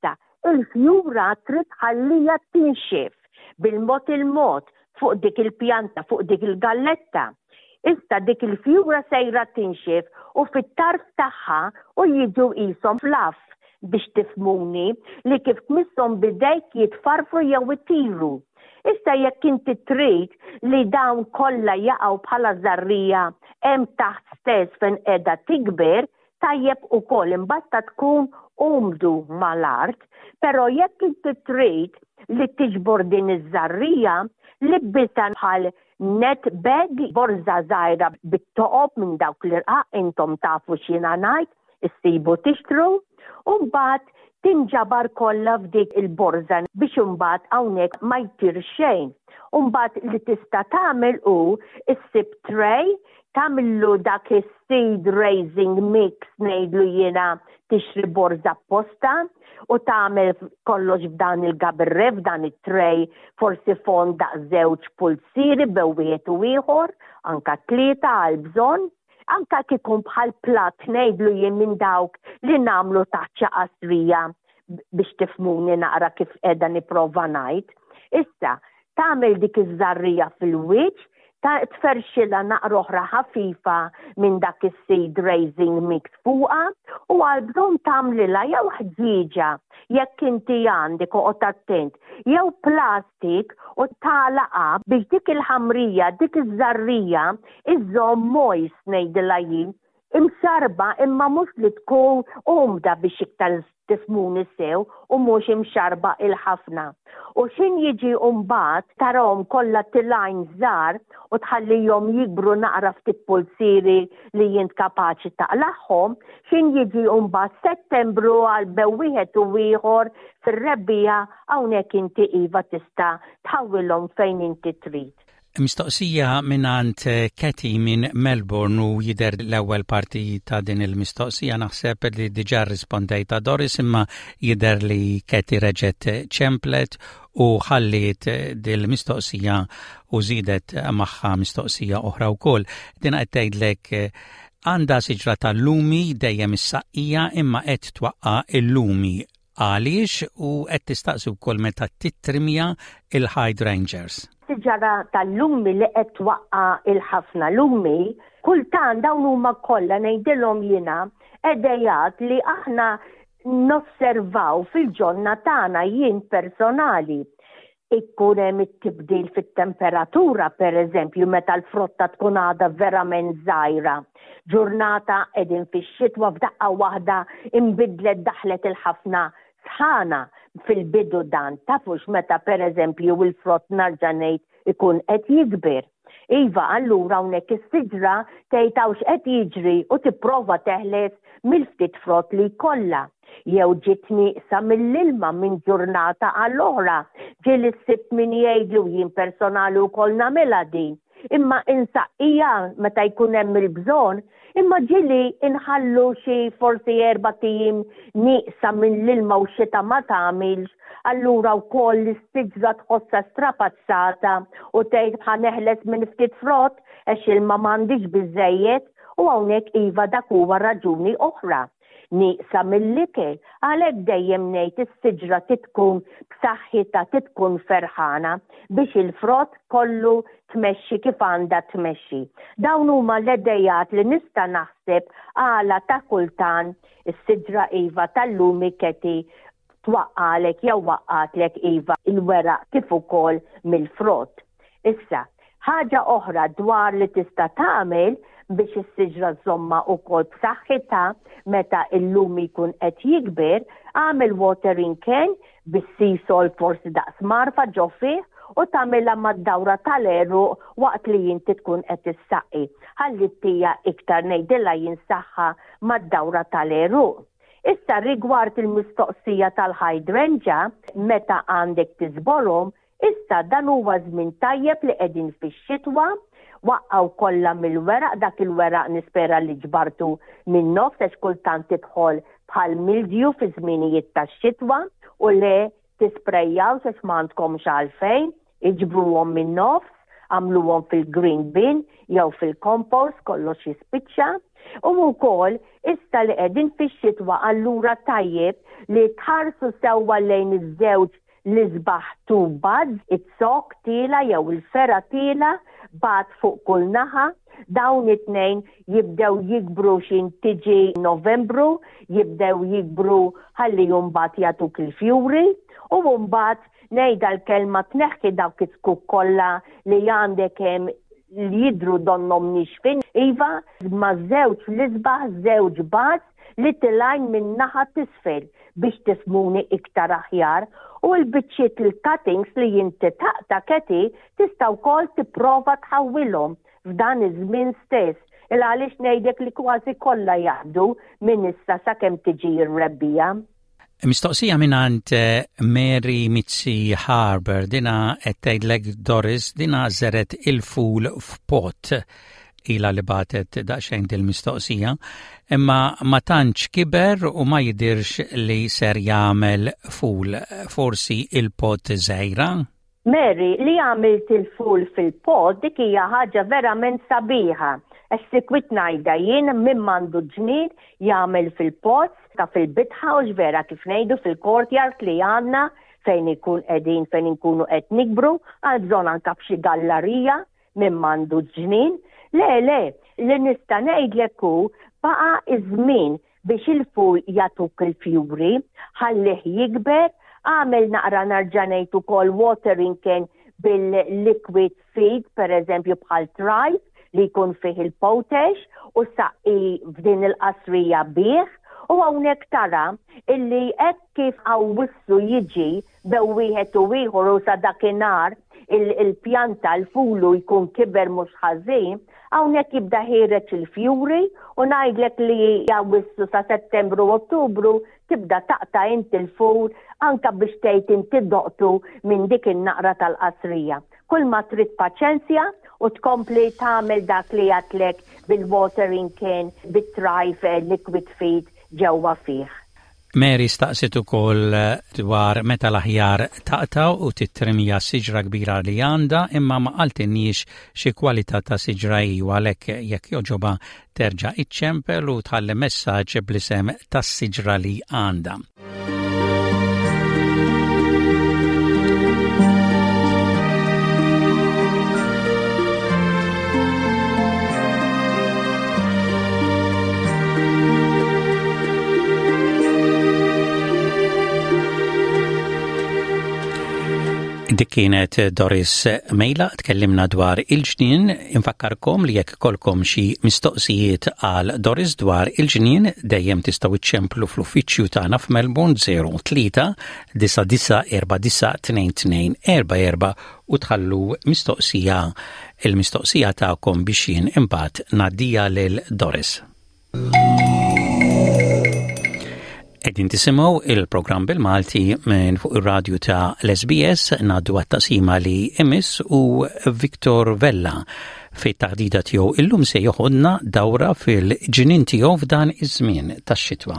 il-fjura trid ħallija tinxef bil-mod il-mod fuq dik il-pjanta, fuq dik il-galletta. Issa dik il-fjura sejra tinxef u fit-tarf tagħha u jiġu qishom flaf biex tifmuni li kif tmisshom bidejk jitfarfru jew itiru. Issa jekk inti trid li dawn kollha jaqgħu bħala żarrija hemm taħt stess fejn qiegħda tikber, tajjeb ukoll imbagħad tkun umdu mal-art, però jekk inti trid li tiġbor din iż-żarrija li bisan bħal net bag borza żgħira bit-toqob minn dawk l-irqaq intom tafu x'jiena ngħid, issibu tixtru u mbagħad tinġabar kollha f'dik il-borza biex imbagħad hawnhekk ma jtir xejn. U mbagħad li tista' tagħmel hu issib tray tagħmillu dak is-seed raising mix ngħidlu jiena tixri borza apposta u tagħmel kollox f'dan il-gaberre f'dan it-tray forsi fond daq żewġ pulsieri bewwieħed u ieħor, anka 3 għal bżonn, anka kikun bħal platt ngħidlu jien minn dawk li nagħmlu taċċa qasrija biex tifmuni naqra kif qiegħda nipprova ngħid. Issa tagħmel dik iż-żarrija fil-wiċċ, tferxilha naqra oħra ħafifa minn dak is-seed raising mix fuqha u għal bżonn tagħmlilha jew ħġieġa jekk inti għandek oqgħod attent, jew plastik u tagħlaqa biex dik il-ħamrija, dik iż-żarrija iżżomm moist ngħidilha jien, imxarba imma mhux li tkun umda biex iktar tifmuni sew u mhux imxarba il-ħafna. U xin jiġi mbagħad tarahom kollha tilajn żgħar u tħallihom jikbru naqra ftit pulsieri li jint kapaċi taqlaħħom, xin jiġi mbagħad Settembru għal bewwieħed u ieħor fir-rebbija hawnhekk inti iva tista' tħawwilhom fejn inti trid. Mistoqsija minant Katie minn Melbourne u jider l-ewwel parti ta' din il-mistoqsija naħseb li diġà rispondejta Doris imma jider li Katie reġet ċemplet u ħalliet dil-mistoqsija u żidet magħha mistoqsija oħra wkoll. Din qed tgħidlek għandha siġra tal-lumi dejjem is-saqqija imma qed twaqqa' il-lumi għaliex u qed tistaqsi wkoll meta titrimja il-hydrangeas. Siġara tal-lumi li qed twaqqa' il-ħafna lumi, kultant dawn huma kollha ngħidilhom jiena edejat li aħna nosservaw fil-ġonna tagħna jien personali. Ikkun hemm it-tibdil fit-temperatura pereżempju meta l-frotta tkun għadha verament żgħira. Ġurnata qegħdin fix-xitwa f'daqqa waħda inbidlet daħlet il-ħafna sħana fil-bidu dan, tafux meta pereżempju il-frott narġa' ngħid ikun qed jikber. Iva, allura hawnhekk is-siġra tgħid hawnx qed jiġri u tipprova teħles mill-ftit frott li jkollha. Jew ġiet nieqsa mill-ilma minn ġurnata għall-oħra. Ġieli ssib min jgħidlu jien personali wkoll nagħmilha din. Imma insaqqija meta jkun hemm il-bżonn, imma ġieli inħallu xi forsi 4 ijiem nieqsa mill-ilma u xita ma tagħmilx, allura wkoll l-istiġra tħossha strapazzata u tgħid ħaneħles minn ftit frott għax ilma m'għandix biżejjed u hawnhekk iva dak huwa raġuni oħra. Nieqsa mill-ikel, għalhekk dejjem ngħid is-siġra titkun b'saħħitha titkun ferħana biex il-frott kollu tmexxi kif għandha tmexxi. Dawn huma l-idejat li nista' naħseb għala ta' kultant is-siġra iva tal-lumi Keti twaqqalek jew waqqatlek iva il-weraq kif ukoll mill-frott. Issa, ħaġa oħra dwar li tista' tagħmel biex is-siġra żomma wkoll b'saħħitha meta l-lumi jkun qed jikber, għamel watering can bis-sea salt forsi daqs marfa ġo fih u tagħmilha mad-dawra tal-eru waqt li inti tkun qed issaqqi. Ħalli tija iktar ngħidilha jinsaħħa mad-dawra tal-eru. Issa rigward il-mistoqsija tal-hydrangea meta għandek tiżborhom, issa dan huwa żmien tajjeb li qegħdin fix-xitwa waqqaw kollha mill-weraq, dak il-weraq nispera li ġbartu minn nofs għax kultant tidħol bħal mildju fi żminijiet tax-xitwa u le tisprejjaw għax m'għandkomx għalfejn, iġbruhom minn nofs, għamluhom fil-green bin jew fil-compost kollox jispiċċa. U wkoll issa li qegħdin fix-xitwa allura tajjeb li tħarsu sewwa lejn iż-żewġ l-isbaħ two buds, it-sok tiela jew il-fera tiela bad fuq kull naħa. Dawn it-tnejn jibdew jikbru tiġi Novembru, jibdew jikbru ħalli mbagħad jagħtuk il-fjuri u mbagħad ngħidha l-kelma tneħħi dawk it-skuk kollha li għandek hemm li jidru donnom nixfin. Iva, ma żewġ l-isbaħ, żewġ bad li tilajn minn naħa tisfel biex tifmuni iktar aħjar u l-biċċiet il-cuttings li jinti taqta keti tista' wkoll tipprova tħawwilhom f'dan iż-żmien stess. Għaliex ngħidlek li kważi kollha jaħdu minn issa sakemm tiġi r-rebbija. Mistoqsija minant Mary Mitzi Harbour, dina qed tgħidlek Doris, dina żeret il-ful f'pot ila li batet daqsxejn il-mistoqsija, imma ma tantx kiber u ma jidirx li ser jagħmel ful, forsi il-pot żgħira? Mary, li għamilt il-ful fil-pot dik hija ħaġa verament sabiħa. Sikwit ngħidha jien min m'għandu ġnien jagħmel fil-pot ta' fil-bitħa u ġvera kif ngħidu fil-courtyard li għandna fejn ikun qegħdin fejn inkunu qed nikbru, għal bżonn anke f'xi gallerija min m'għandu ġnien. Le, li nista' ngħidlek hu baqa' iż-żmien biex il-ful jagħtuk il-fjuri, ħallih jikber, għamel naqra narġa' ngħid ukoll watering kien bil-liquid feed, pereżempju bħal Thrive, li jkun fih il-potash u saqqi f'din il-qasrija bih u hawnhekk tara illi hekk kif għawwissu jiġi bewwieħed u ieħor u sa dakinhar il-pjanta l-fulu jkun kiber mhux ħażin, hawnhekk jibda ħireġ il-fjuri u ngħidlek li jawwissu sa Settembru u Ottubru tibda taqta' inti l-ful anke biex tgħid inti doqtu minn dik in-naqra tal-qasrija. Kull ma trid paċenzja u tkompli tagħmel dak li għatlek bil-watering can, bit-Thrive liquid feed ġewwa fih. Mary staqsit ukoll dwar meta l-aħjar taqtaw u titrimija siġra kbira li għandha, imma ma qaltinniex xi kwalità ta' siġra u għalhekk jekk joġoba terġa' iċċempel u tħalli messaġġ bl-isem tas-siġra li għandha. Dik kienet Doris Mejla, tkellimna dwar il-ġnien, infakkarkom li jekk kolkom xi mistoqsijiet għal Doris dwar il-ġnien dejjem tistgħu iċċemplu fl-uffiċċju tagħna f'Melbourne 03 99 42 u tħallu il-mistoqsija tagħkom biex jien imbagħad ngħaddija lil Doris. Qegħdin tisimgħu il-programm bil-Malti minn fuq ir-radju ta' l-SBS ngħaddu għat-taqsima li imiss u Viktor Vella fit-taħdida tiegħu illum se joħodna dawra fil-ġnien tiegħu f'dan iż-żmien tax-xitwa.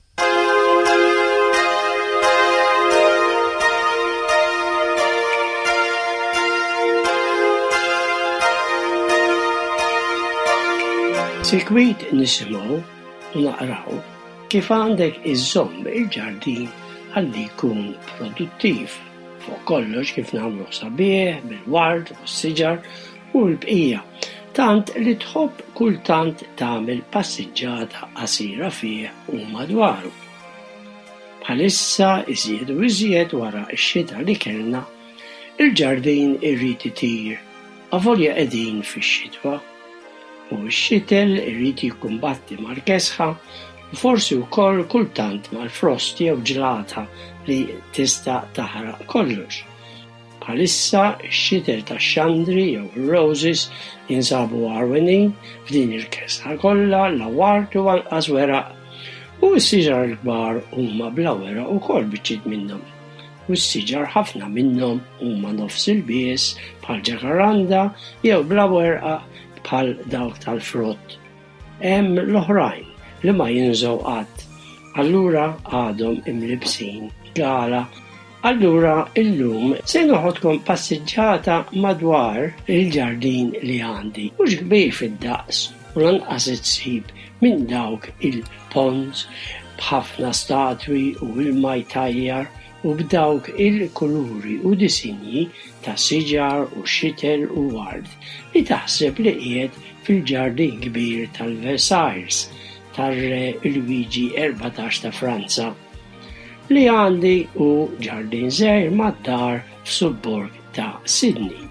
Sikwit nisimgħu u naqraw kif għandek iżomm il-ġardin ħalli jkun produttiv. Fuq kollox kif nagħmlu sabiħ bil-ward u s-siġar u l-bqija. Tant li tħobb kultant tagħmel passiġġata qasira fih u madwaru. Bħalissa iżjed u iżjed wara x-xita li kellna, il-ġardin irrid itir avolja qegħdin fix-xitwa u x-xitel irrid jikkumbatti mal-kesħa forsi wkoll kultant mal-frosti jew ġlata li tista' taħraq kollox. Bħalissa x-xitel tax-xandri jew ir-roses jinsabu għarwenin f'din il-kesħa kollha l-awart u anqas weraq. U s-siġar l-kbar huma bla weraq ukoll biċċiet minnhom. U s-siġar ħafna minnhom huma nofs il-bies bħal ġakaranda jew bla werqa bħal dawk tal-frott. Hemm l-oħrajn li ma jinżgħu qatt. Allura għadhom imlibsin għala Allura illum se noħodkom passiġġata madwar il-ġardin li għandi. Mhux kbir fid-daqs u lanqas itsib minn dawk il-ponds b'ħafna statwi u il-majtajjar u b'dawk il-kuluri u disinji ta' siġar u xitel u ward li taħseb li qiegħed fil-ġardin kbir tal-Versailles tar-re Luigi 14 ta' Franza li għandi u ġardin żgħir mad-dar f'subborg ta' Sydney.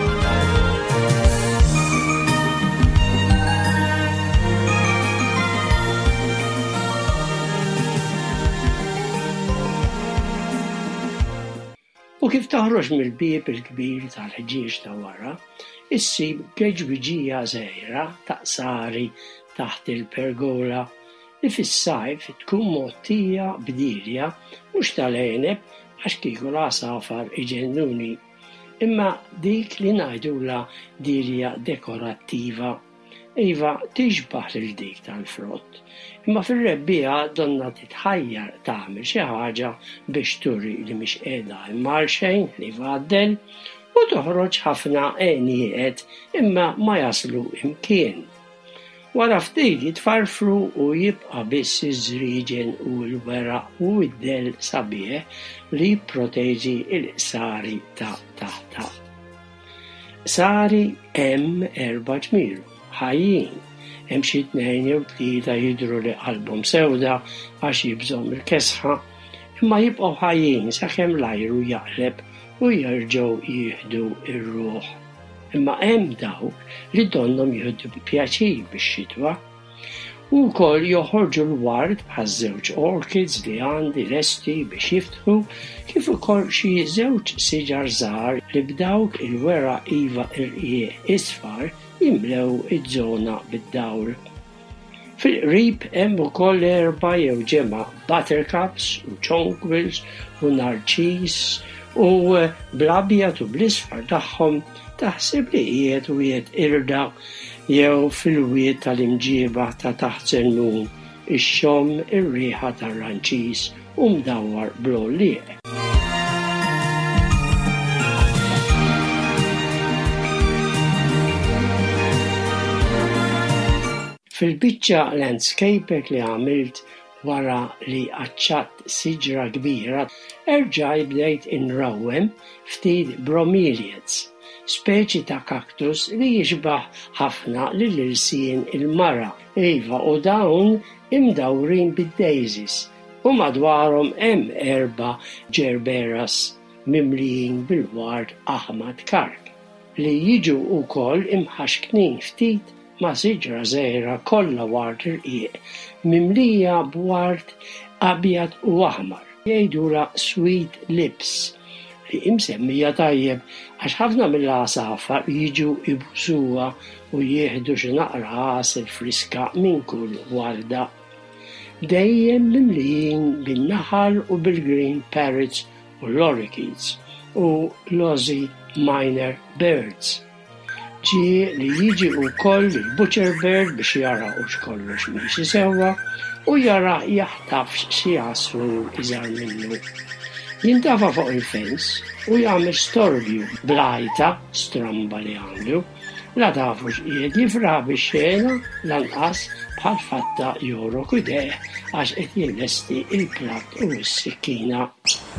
U kif taħroġ mill-bieb il-kbir tal-ħġieġ ta' wara, issib geġbiġija żgħira ta' sari taħt il-pergola li fis-sajf tkun mottija b'dirja mhux tal-għeneb għax kieku l-għasafar iġennuni, imma dik li ngħidula dirja dekorattiva. Iva tixbaħ lil dik tal-frott, imma fir-rebbieqa donna titħajjar tagħmel xi ħaġa biex turi li mhix qiegħda imma xejn li fgħaddel u toħroġ ħafna għenijiet imma ma jaslu imkien. Wara ftit jitfarfru u jibqa' biss iż-żrieġen u l-weraq u d-del sabiħ li jipproteġi l-sari ta' taħta. Sari hemm 4 ġmieru, ħajjin, hemm xi 2 jew 3 jidhru li qalbhom sewda għax jibżhom il-kesħa, imma jibqgħu ħajjin sakemm l-ajru jaqleb u jerġgħu jieħdu r-ruħ. Imma hemm dawk li donnhom jieħdu pjaċir bix-xitwa u wkoll joħorġu l-ward bħaż-żewġ orchids li għandi lesti biex jiftħu kif ukoll xi żewġ siġar żgħar li b'dawk il-weraq iva irqieq isfar jimlew iż-żona bid-dawl. Fil-qrib hemm ukoll 4 jew ġemma buttercups u jonquils u narċis u bl-abjad u bl-isfar tagħhom taħseb li qiegħed wieħed irda jew fil-wied tal-imġieba ta' taħt Zernun, ix-xomm ir-rieħa tar-ranċis u mdawwar bl-għollieq. Fil-biċċa landscapek li għamilt wara li aċċatt siġra kbira, erġaj bdejt inrawwem ftit bromeliads, speċi ta' kaktus li jiġbaħ ħafna lill-irsien il-mara, iva u dawn imdawrin bid-daisies u madwarhom hemm 4 gerberas mimlijin bil-ward aħmad kark li jiġu wkoll imħaxknin ftit ma' siġra żgħira kollha ward irqieq mimlija b'ward abjad u aħmar. Jgħidula sweet lips li imsemmija tajjeb għax ħafna mill-għasafar jiġu ibusuha u jieħdu xi naqra ħasel friska minn kull warda. Dejjem mimlijin bin-naħal u bil-green parrots u lorikeets u l-Aussie minor birds. Ġie li jiġi wkoll il-butcher bird biex jara u x'kollox miexi sewwa u jara jaħtaf xi għasfur iżgħar minnu. Jintafa fuq il-fens u jagħmel storbju bl-għajta stramba li għandu, la tafu x'qiegħed jifraħ bix-xena lanqas bħal fatta jorok idejh għax qed jillesti il-platt u s-sikkina.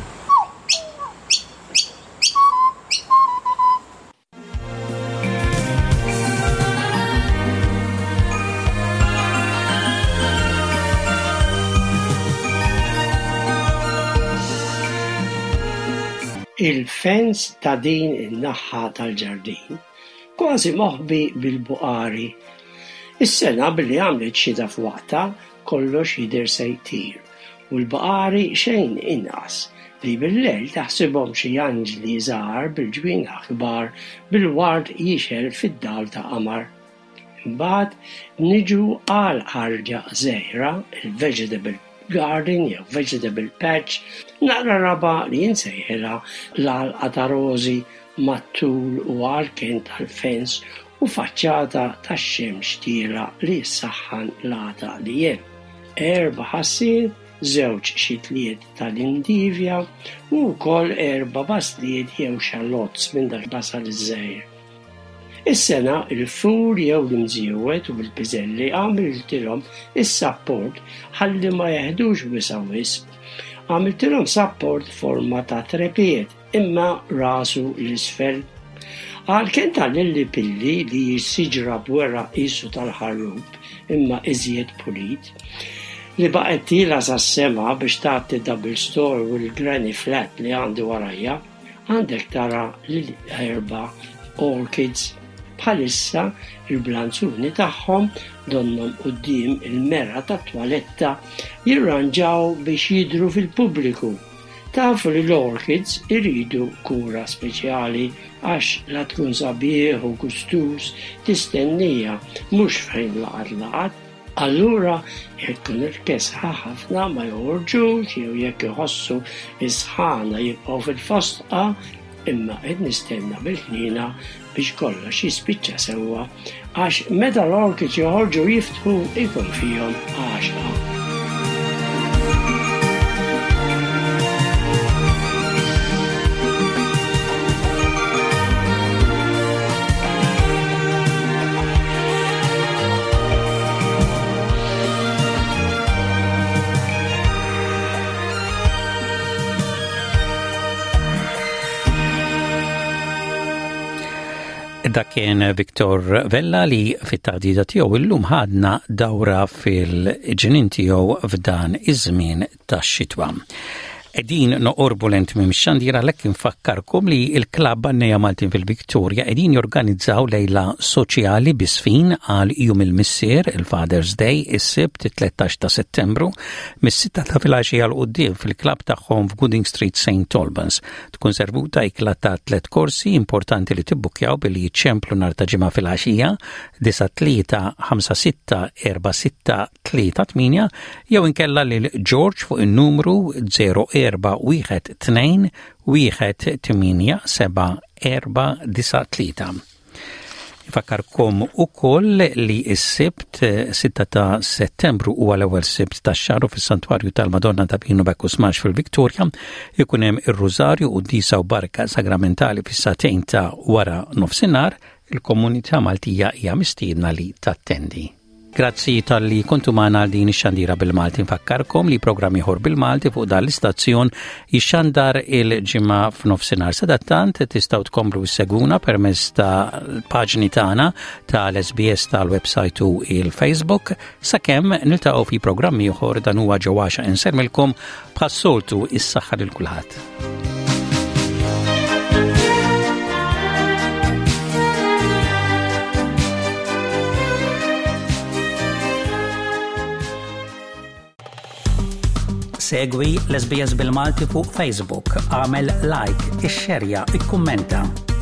Il-fens ta' din in-naħħa tal-ġardin kważi moħbi bil-buqari. Is-sena billi għamlet xita f'waqta kollox jidher se jtir u l-buqari xejn inqas li bil-lejl taħsibhom xi janġli żgħar bil-ġwien kbar bil-ward jixel fid-dawl ta' qamar. Imbagħad niġu għal ħarġa żgħira, il-vegetable garden jew vegetable patch, naqra raba li jinsejħilha l-għalqa ta' rożi mat-tul u għalkien tal-fens u faċċata tax-xemx tiela li jissaħħan l-għata li hemm. 4 ħassiet 2 xitliet tal-indivja u wkoll 4 basliet jew xallozz minn dak basal iż-żgħir. Is-sena il-fur jew l-imżiewed u l-biżelli għamiltilhom is-sapport ħalli ma jeħdux wisq wisq. Għamiltilhom sapport forma ta' trepied imma rasu l-isfel. Għalkemm tal-illi pilli li jissiġra b'werra qisu tal-ħarrub imma iżjed pulit, li baqgħet tila sas-sema biex tagħti double store u l-granny flat li għandi warajja, għandek tara l-4 orchids. Bħalissa il-blanzuni tagħhom donnom quddiem il-mera tat-twaletta jirranġaw biex jidhru fil-pubbliku. Tafu li l-orchids iridu kura speċjali għax la tkun sabiħ u gustus tistennija mhux fejn laqat. Allura jekk tkun irkesħa ħafna ma joħorġux jew jekk iħossu is-sħana jibqgħu fil-fostqa imma qed nistenna bil-ħnina biex kollox jispiċċa sewwa għax meta l-orchids joħorġu jiftħu ikun fihom 10. Dak kien Viktor Vella li fit-taħdida tiegħu illum ħadna dawra fil-ġenien tiegħu f'dan iż-żmien tax-xitwa. Qegħdin noqorbu lent minn xandira lekk infakkarkom li l-klabb Għannejja Maltin fil-Viktorja qegħdin jorganizzaw lejla soċjali bisfin għal jum il-missier il-Father's Day is-sibt 13 ta' Settembru mis-6 ta' filgħaxija l quddiem fil-klabb tagħhom f'Gooding Street St. Albans. Tkun servuta ikla ta' 3 korsi importanti li tibbukjaw billi jiċċemplu nhar ta' ġimgħa filgħaxija 9-3-5-6-4-6-3-8 jew inkella lil George fuq in-numru 0412 1-8-7-4-9-3. Fakkarkom ukoll li s-sibt 6 ta' Settembru huwa l-ewwel sibt tax-xahar fis-Santwarju tal-Madonna ta' Pino Bacco Smash fil-Viktorja ikun hemm ir-Rużarju u d-disa u barka sagramentali fis-satejn ta' wara nofsinhar. Il-komunità Maltija hija mistiedna li tattendi. Grazzi tal-li kontu maħna għal din ix-xandira bil-Malti. Nfakkarkom li programm ieħor bil-Malti fuq dan l-istazzjon jixxandar il-ġimgħa f'nofsinhar. Sadattant tistgħu tkomplu seguna permezz tal-paġni tagħna tal-SBS tal-website u il-Facebook sakemm niltaqgħu fi programm ieħor dan huwa ġewwaxa insermilkom bħas-soltu is-saħħa lil kulħadd. Segwi l-SBS bil-Malti fuq Facebook, għamel like, ixxerja, ikkummenta.